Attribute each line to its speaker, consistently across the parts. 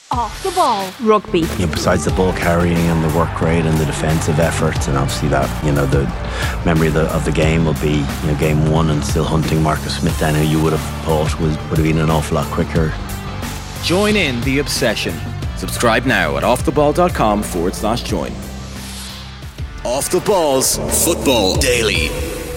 Speaker 1: Off the ball rugby.
Speaker 2: Besides the ball carrying and the work rate and the defensive efforts, and obviously that, the memory of the game will be, game one, and still hunting Marcus Smith down, who you would have thought would have been an awful lot quicker.
Speaker 3: Join in the obsession. Subscribe now at offtheball.com/join. Off the Ball's Football Daily.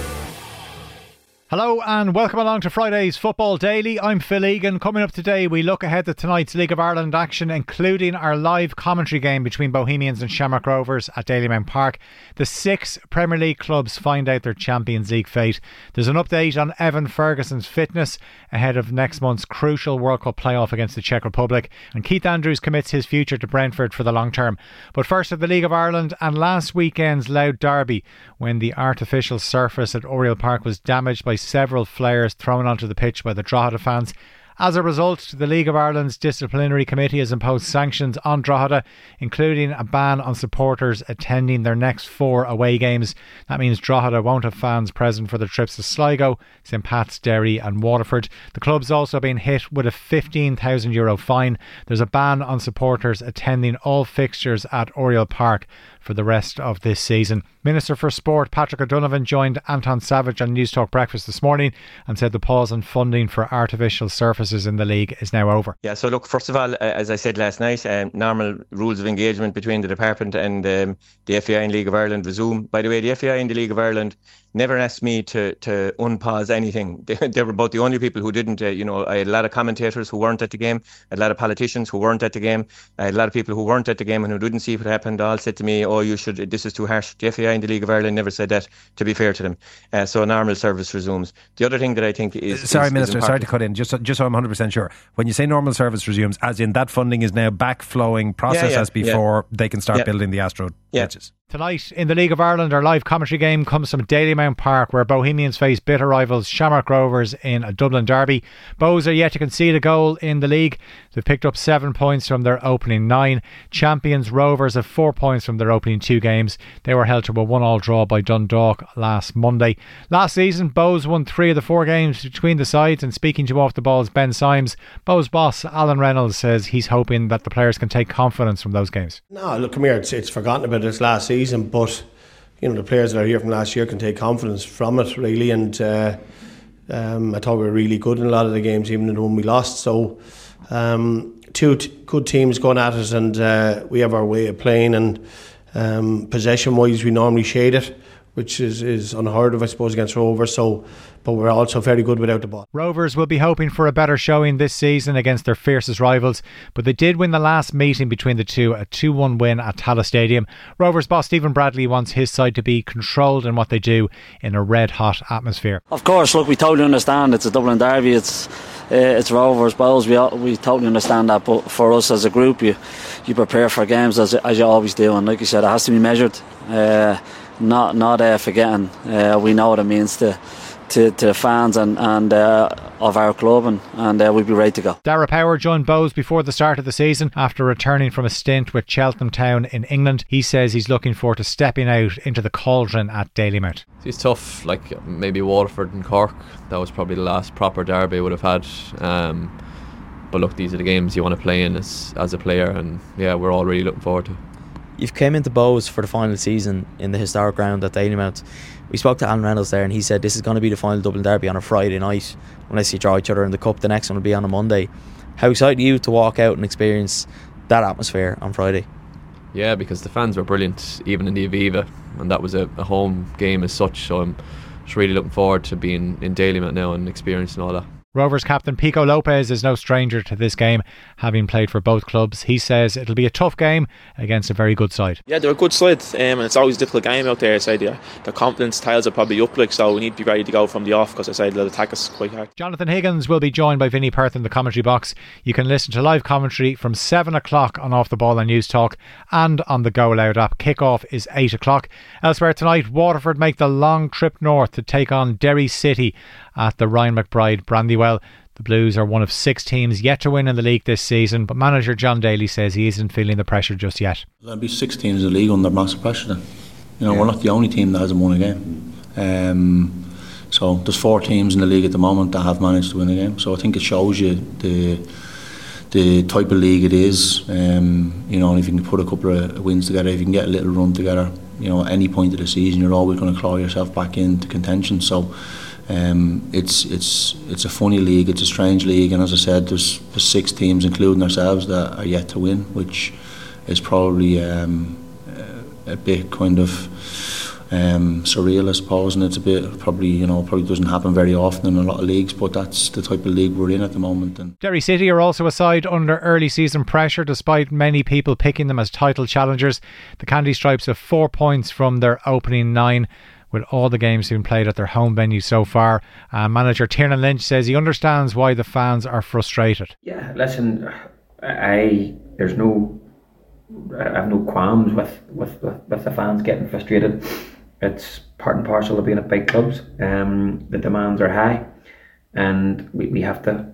Speaker 4: Hello and welcome along to Friday's Football Daily. I'm Phil Egan. Coming up today, we look ahead to tonight's League of Ireland action, including our live commentary game between Bohemians and Shamrock Rovers at Dalymount Park. The 6 Premier League clubs find out their Champions League fate. There's an update on Evan Ferguson's fitness ahead of next month's crucial World Cup playoff against the Czech Republic, and Keith Andrews commits his future to Brentford for the long term. But first, at the League of Ireland and last weekend's Louth derby, when the artificial surface at Oriel Park was damaged by several flares thrown onto the pitch by the Drogheda fans. As a result, the League of Ireland's disciplinary committee has imposed sanctions on Drogheda, including a ban on supporters attending their next 4 away games. That means Drogheda won't have fans present for the trips to Sligo, St Pat's, Derry and Waterford. The club's also been hit with a €15,000 fine. There's a ban on supporters attending all fixtures at Oriel Park for the rest of this season. Minister for Sport Patrick O'Donovan joined Anton Savage on News Talk Breakfast this morning and said the pause on funding for artificial surfaces in the league is now over.
Speaker 5: Yeah, so look, first of all, as I said last night, normal rules of engagement between the department and the FAI and League of Ireland resume. By the way, the FAI and the League of Ireland never asked me to unpause anything. They were about the only people who didn't. I had a lot of commentators who weren't at the game, I had a lot of politicians who weren't at the game, I had a lot of people who weren't at the game and who didn't see what happened. All said to me, this is too harsh. The FAI and the League of Ireland never said that, to be fair to them. So normal service resumes. The other thing that I think is...
Speaker 6: Sorry, Minister, sorry to cut in, just so I'm 100% sure. When you say normal service resumes, as in that funding is now back flowing, process as before, they can start building the Astro pitches.
Speaker 4: Tonight in the League of Ireland, our live commentary game comes from Dalymount Park, where Bohemians face bitter rivals Shamrock Rovers in a Dublin derby. Bohs are yet to concede a goal in the league. They've picked up 7 points from their opening 9. Champions Rovers have 4 points from their opening 2 games. They were held to a 1-1 draw by Dundalk last Monday. Last season, Bohs won 3 of the 4 games between the sides, and speaking to Off the Ball's Ben Symes, Bohs boss Alan Reynolds says he's hoping that the players can take confidence from those games.
Speaker 7: No, look, come here, it's forgotten about this last season, but the players that are here from last year can take confidence from it, really. And I thought we were really good in a lot of the games, even the one we lost. So 2 good teams going at it, and we have our way of playing, and possession wise we normally shade it, which is unheard of, I suppose, against Rovers. But we're also very good without the ball.
Speaker 4: Rovers will be hoping for a better showing this season against their fiercest rivals, but they did win the last meeting between the two, a 2-1 win at Tallaght Stadium. Rovers boss Stephen Bradley wants his side to be controlled in what they do in a red-hot atmosphere.
Speaker 8: Of course, look, we totally understand it's a Dublin derby, it's Rovers, Bohs, we totally understand that, but for us as a group, you prepare for games as you always do, and like you said, it has to be measured, not forgetting. We know what it means to the fans and of our club, and we'll be ready to go.
Speaker 4: Dara Power joined Bohs before the start of the season after returning from a stint with Cheltenham Town in England. He says he's looking forward to stepping out into the cauldron at Dalymount.
Speaker 9: It's tough, like maybe Waterford and Cork. That was probably the last proper derby I would have had. But look, these are the games you want to play in as a player, and yeah, we're all really looking forward to it.
Speaker 10: You've came into Bohs for the final season in the historic ground at Dalymount. We spoke to Alan Reynolds there, and he said this is going to be the final Dublin derby on a Friday night, unless you draw each other in the cup. The next one will be on a Monday. How excited are you to walk out and experience that atmosphere on Friday?
Speaker 9: Yeah, because the fans were brilliant, even in the Aviva, and that was a home game as such, so I'm just really looking forward to being in Dalymount now and experiencing all that.
Speaker 4: Rovers captain Pico Lopez is no stranger to this game, having played for both clubs. He says it'll be a tough game against a very good side.
Speaker 11: Yeah, they're a good side, and it's always a difficult game out there. The confidence tiles are probably up, so we need to be ready to go from the off, because they'll attack us quite hard.
Speaker 4: Jonathan Higgins will be joined by Vinnie Perth in the commentary box. You can listen to live commentary from 7 o'clock on Off the Ball and News Talk and on the Go Loud app. Kick-off is 8 o'clock. Elsewhere tonight, Waterford make the long trip north to take on Derry City at the Ryan McBride Brandywell. The Blues are one of 6 teams yet to win in the league this season, but manager John Daly says he isn't feeling the pressure just yet.
Speaker 12: There'll be 6 teams in the league under massive pressure then. We're not the only team that hasn't won a game. So there's 4 teams in the league at the moment that have managed to win a game. So I think it shows you the the type of league it is. You know, if you can put a couple of wins together, if you can get a little run together, you know, at any point of the season, you're always going to claw yourself back into contention. So it's a funny league, it's a strange league, and as I said, there's 6 teams, including ourselves, that are yet to win, which is probably a bit kind of surreal, I suppose, and it's a bit probably doesn't happen very often in a lot of leagues, but that's the type of league we're in at the moment. And
Speaker 4: Derry City are also a side under early season pressure, despite many people picking them as title challengers. The Candy Stripes have 4 points from their opening 9, with all the games being played at their home venue so far. Manager Tiernan Lynch says he understands why the fans are frustrated.
Speaker 1: Yeah, listen, I have no qualms with the fans getting frustrated. It's part and parcel of being at big clubs. The demands are high, and we have to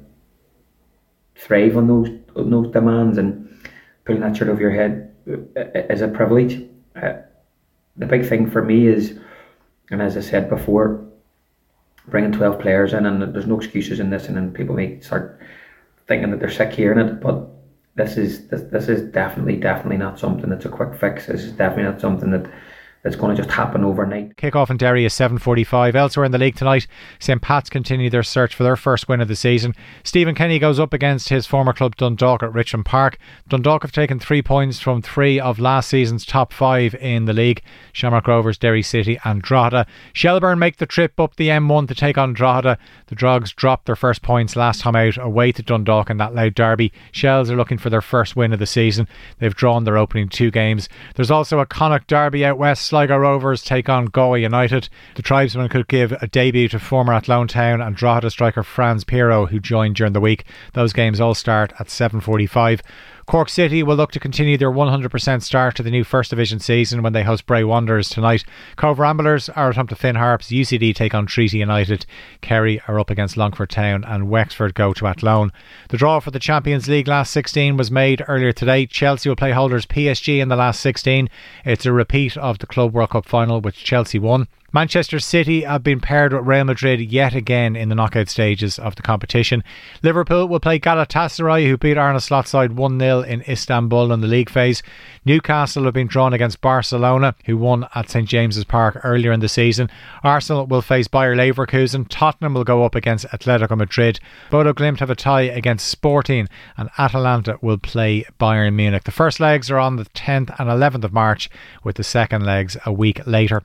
Speaker 1: thrive on those demands, and putting that shirt over your head is a privilege. The big thing for me is, and as I said before, bringing 12 players in, and there's no excuses in this, and then people may start thinking that they're sick hearing it, but this is definitely not something that's a quick fix. This is definitely not something that's going to just happen overnight.
Speaker 4: Kick-off in Derry is 7:45. Elsewhere in the league tonight, St Pat's continue their search for their first win of the season. Stephen Kenny goes up against his former club Dundalk at Richmond Park. Dundalk have taken 3 points from 3 of last season's top 5 in the league: Shamrock Rovers, Derry City and Drogheda. Shelbourne make the trip up the M1 to take on Drogheda. The Drogs dropped their first points last time out away to Dundalk in that loud derby. Shells are looking for their first win of the season. They've drawn their opening 2 games. There's also a Connacht derby out west. Sligo Rovers take on Galway United. The Tribesmen could give a debut to former Athlone Town and Drogheda striker Franz Pirro, who joined during the week. Those games all start at 7:45. Cork City will look to continue their 100% start to the new First Division season when they host Bray Wanderers tonight. Cove Ramblers are at home to Finn Harps. UCD take on Treaty United. Kerry are up against Longford Town, and Wexford go to Athlone. The draw for the Champions League last 16 was made earlier today. Chelsea will play holders PSG in the last 16. It's a repeat of the Club World Cup final, which Chelsea won. Manchester City have been paired with Real Madrid yet again in the knockout stages of the competition. Liverpool will play Galatasaray, who beat Arne Slot's side 1-0 in Istanbul in the league phase. Newcastle have been drawn against Barcelona, who won at St James's Park earlier in the season. Arsenal will face Bayer Leverkusen. Tottenham will go up against Atletico Madrid. Bodo Glimt have a tie against Sporting, and Atalanta will play Bayern Munich. The first legs are on the 10th and 11th of March, with the second legs a week later.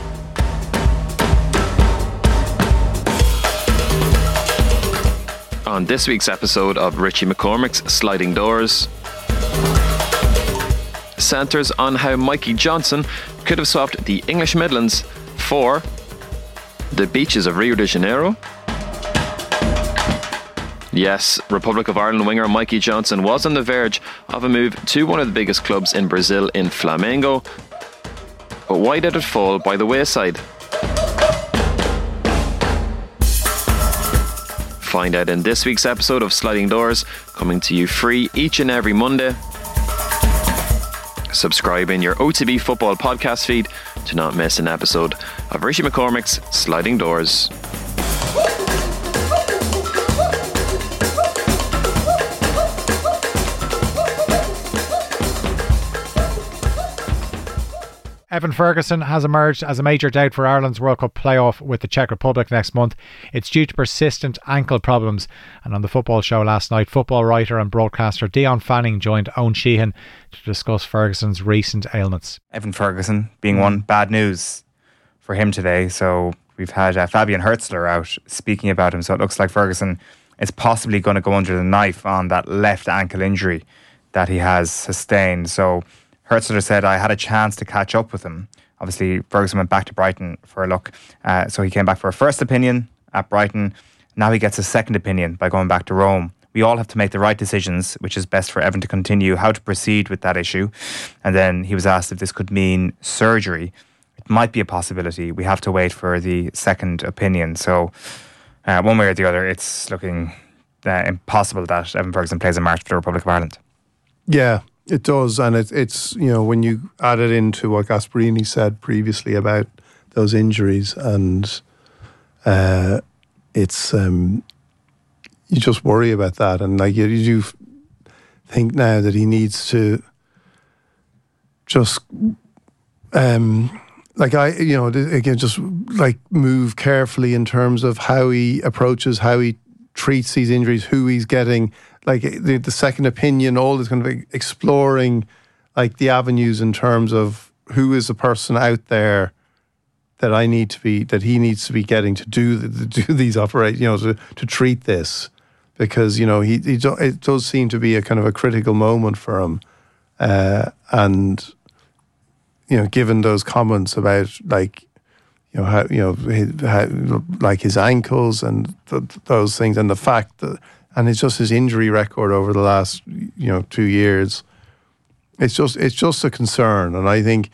Speaker 13: On this week's episode of Richie McCormick's Sliding Doors, centres on how Mikey Johnson could have swapped the English Midlands for the beaches of Rio de Janeiro. Yes, Republic of Ireland winger Mikey Johnson was on the verge of a move to one of the biggest clubs in Brazil in Flamengo, but why did it fall by the wayside? Find out in this week's episode of Sliding Doors, coming to you free each and every Monday. Subscribe in your OTB Football podcast feed to not miss an episode of Richie McCormick's Sliding Doors.
Speaker 4: Evan Ferguson has emerged as a major doubt for Ireland's World Cup playoff with the Czech Republic next month. It's due to persistent ankle problems. And on the football show last night, football writer and broadcaster Dion Fanning joined Owen Sheehan to discuss Ferguson's recent ailments.
Speaker 14: Evan Ferguson being one, bad news for him today. So we've had Fabian Hürzeler out speaking about him. So it looks like Ferguson is possibly going to go under the knife on that left ankle injury that he has sustained. So Hürzeler said, I had a chance to catch up with him. Obviously, Ferguson went back to Brighton for a look. So he came back for a first opinion at Brighton. Now he gets a second opinion by going back to Rome. We all have to make the right decisions, which is best for Evan to continue, how to proceed with that issue. And then he was asked if this could mean surgery. It might be a possibility. We have to wait for the second opinion. So one way or the other, it's looking impossible that Evan Ferguson plays a match for the Republic of Ireland.
Speaker 15: Yeah. It does, and it's when you add it into what Gasperini said previously about those injuries, and it's you just worry about that, and like you think now that he needs to just move carefully in terms of how he approaches, how he treats these injuries, who he's getting, like the second opinion, all this kind of exploring like the avenues in terms of who is the person out there that he needs to be getting to do these operations, to treat this, because it does seem to be a kind of a critical moment for him, and given those comments about how his ankles and those things, and the fact that, and it's just his injury record over the last 2 years, it's just a concern. And I think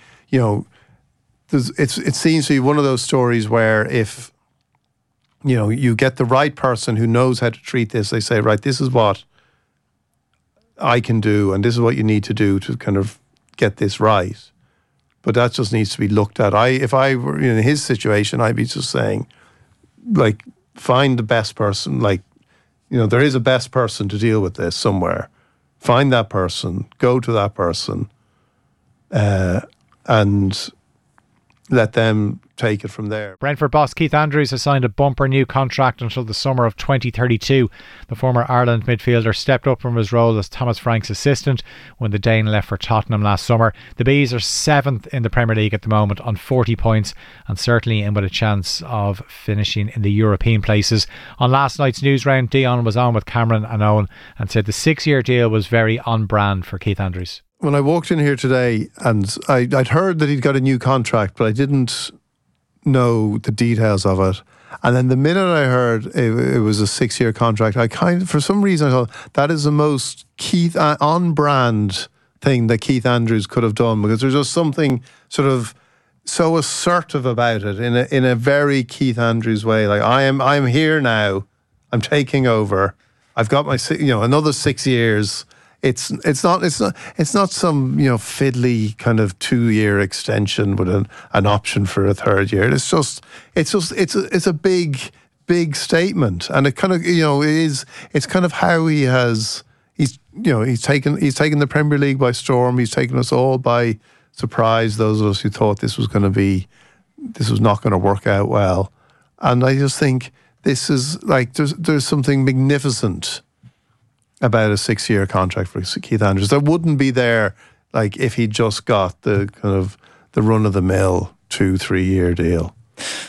Speaker 15: it seems to be one of those stories where if you get the right person who knows how to treat this, they say, right, this is what I can do, and this is what you need to do to kind of get this right. But that just needs to be looked at. If I were in his situation, I'd be just saying, like, find the best person. Like, there is a best person to deal with this somewhere. Find that person, go to that person, and let them take it from there.
Speaker 4: Brentford boss Keith Andrews has signed a bumper new contract until the summer of 2032. The former Ireland midfielder stepped up from his role as Thomas Frank's assistant when the Dane left for Tottenham last summer. The Bees are 7th in the Premier League at the moment on 40 points and certainly in with a chance of finishing in the European places. On last night's news round, Dion was on with Cameron and Owen and said the 6-year deal was very on brand for Keith Andrews.
Speaker 15: When I walked in here today, and I'd heard that he'd got a new contract, but I didn't know the details of it. And then the minute I heard it was a 6-year contract, I for some reason, I thought that is the most Keith on-brand thing that Keith Andrews could have done, because there's just something sort of so assertive about it in a very Keith Andrews way. Like, I'm here now, I'm taking over, I've got my another 6 years. It's not some fiddly kind of 2-year extension with an option for a 3rd year. It's a big statement, and it kind of it's kind of how he's taken the Premier League by storm. He's taken us all by surprise. Those of us who thought this was not going to work out well, and I just think this is like there's something magnificent about a 6-year contract for Keith Andrews that wouldn't be there like if he just got the kind of the run-of-the-mill 2-3 year deal.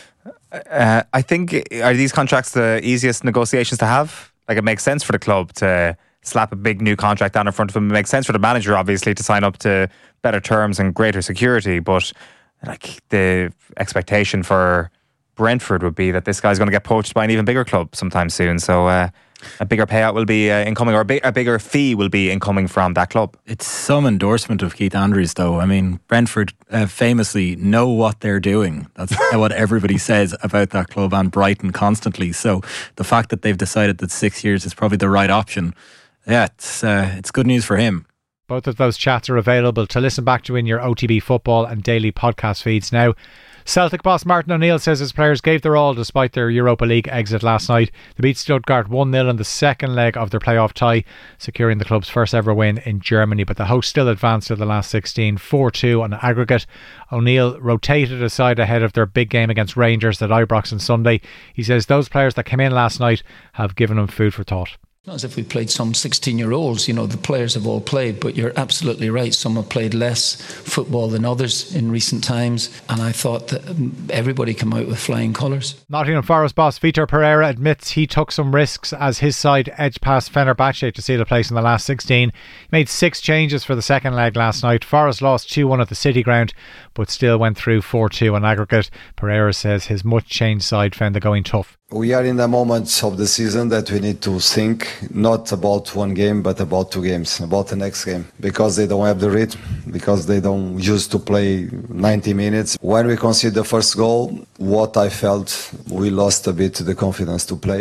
Speaker 14: I think, are these contracts the easiest negotiations to have? Like, it makes sense for the club to slap a big new contract down in front of him. It makes sense for the manager, obviously, to sign up to better terms and greater security. But like, the expectation for Brentford would be that this guy's going to get poached by an even bigger club sometime soon. So a bigger payout will be incoming, or a bigger fee will be incoming from that club.
Speaker 16: It's some endorsement of Keith Andrews, though. I mean, Brentford famously know what they're doing. That's what everybody says about that club, and Brighton constantly. So the fact that they've decided that 6 years is probably the right option, it's good news for him.
Speaker 4: Both of those chats are available to listen back to in your OTB football and daily podcast feeds now. Celtic boss Martin O'Neill says his players gave their all despite their Europa League exit last night. They beat Stuttgart 1-0 in the second leg of their playoff tie, securing the club's first ever win in Germany, but the hosts still advanced to the last 16, 4-2 on aggregate. O'Neill rotated aside ahead of their big game against Rangers at Ibrox on Sunday. He says those players that came in last night have given him food for thought.
Speaker 17: Not as if we played some 16-year-olds, the players have all played, but you're absolutely right. Some have played less football than others in recent times, and I thought that everybody came out with flying colours.
Speaker 4: Nottingham Forest boss Vitor Pereira admits he took some risks as his side edged past Fenerbahce to seal a place in the last 16. He made 6 changes for the second leg last night. Forest lost 2-1 at the City Ground, but still went through 4-2 on aggregate. Pereira says his much changed side found the going tough.
Speaker 18: We are in the moments of the season that we need to think not about one game, but about 2 games, about the next game, because they don't have the rhythm, because they don't used to play 90 minutes. When we conceded the first goal, what I felt, we lost a bit the confidence to play.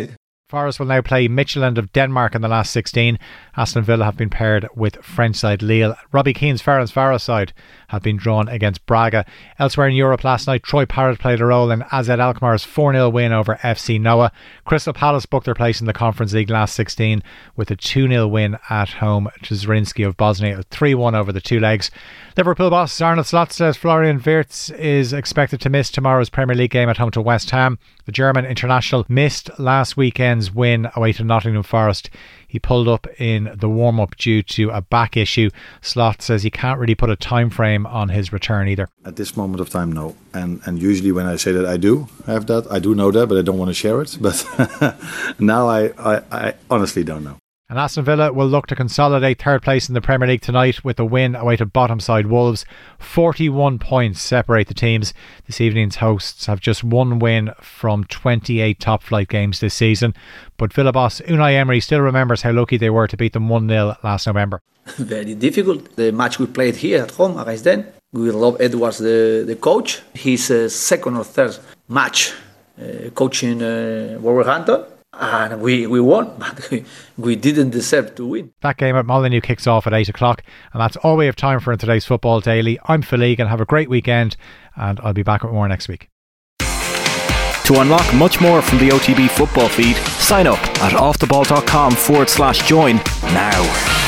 Speaker 4: Forest will now play Midtjylland of Denmark in the last 16. Aston Villa have been paired with French side Lille. Robbie Keane's Ferencváros side have been drawn against Braga. Elsewhere in Europe last night, Troy Parrott played a role in AZ Alkmaar's 4-0 win over FC Noah. Crystal Palace booked their place in the Conference League last 16 with a 2-0 win at home to Zrinski of Bosnia, 3-1 over the two legs. Liverpool boss Arne Slot says Florian Wirtz is expected to miss tomorrow's Premier League game at home to West Ham. The German international missed last weekend's win away to Nottingham Forest. He pulled up in the warm-up due to a back issue. Slot says he can't really put a time frame on his return either.
Speaker 19: At this moment of time, no. And usually when I say that I do have that, I do know that, but I don't want to share it. But now I honestly don't know.
Speaker 4: And Aston Villa will look to consolidate third place in the Premier League tonight with a win away to bottom side Wolves. 41 points separate the teams. This evening's hosts have just one win from 28 top flight games this season. But Villa boss Unai Emery still remembers how lucky they were to beat them 1-0 last November.
Speaker 20: Very difficult. The match we played here at home against them. We love Edwards, the coach. His second or third match coaching Wolverhampton. And we won, but we didn't deserve to win.
Speaker 4: That game at Molineux kicks off at 8 o'clock, and that's all we have time for in today's Football Daily. I'm Phil Egan. Have a great weekend, and I'll be back with more next week.
Speaker 3: To unlock much more from the OTB football feed, sign up at offtheball.com/join now.